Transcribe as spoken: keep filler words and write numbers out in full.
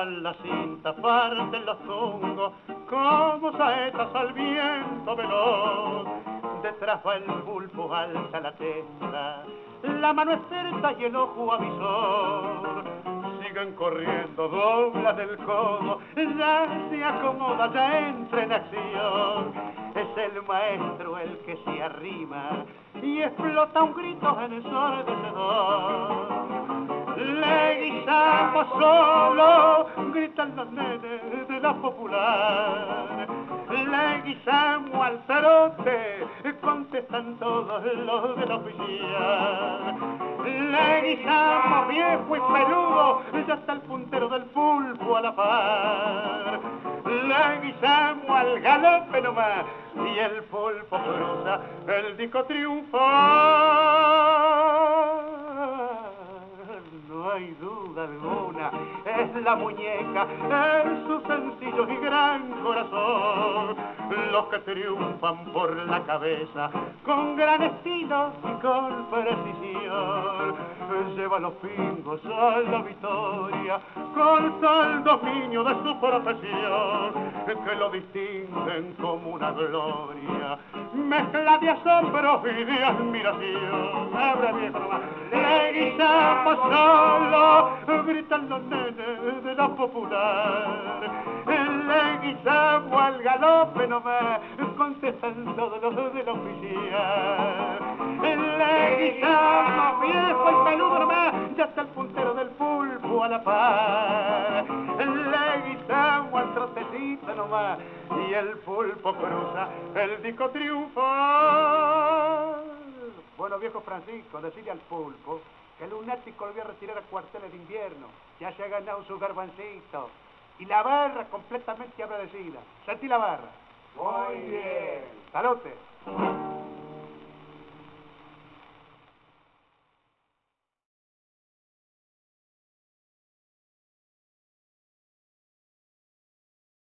Suenan las cintas, parten los tungos, como saetas al viento veloz. Detrás va el pulpo, alza la testa, la mano experta y el ojo avisor. Siguen corriendo, dobla del codo, ya se acomoda, ya entra en acción. Es el maestro el que se arrima y explota un grito ensordecedor. Le guisamos solo, gritan los nenes de la popular. Le guisamos al cerote, contestan todos los de la oficial. Le guisamos viejo y peludo, ya está el puntero del pulpo a la par. Le guisamos al galope nomás, y el pulpo cruza el disco triunfal. No hay duda alguna, es la muñeca, es su sencillo y gran corazón, los que triunfan por la cabeza, con gran estilo y con precisión. Lleva los pingos a la victoria, con tal dominio de su profesión, que lo distinguen como una gloria, mezcla de asombro y de admiración. Abra viejo nomás. Le guisamos solo, gritan los nenes de la popular. Le guisamos al galope nomás, contestan todos los de la oficial. Le guisamos viejo y peludo nomás, ya está el puntero del pulpo a la par. Le guisamos al trotecito nomás, y el pulpo cruza el disco triunfal. Bueno, viejo Francisco, decirle al pulpo que el lunático lo voy a retirar a cuarteles de invierno. Ya se ha ganado su garbancito. Y la barra completamente agradecida. Sentí la barra. Muy bien. Salute.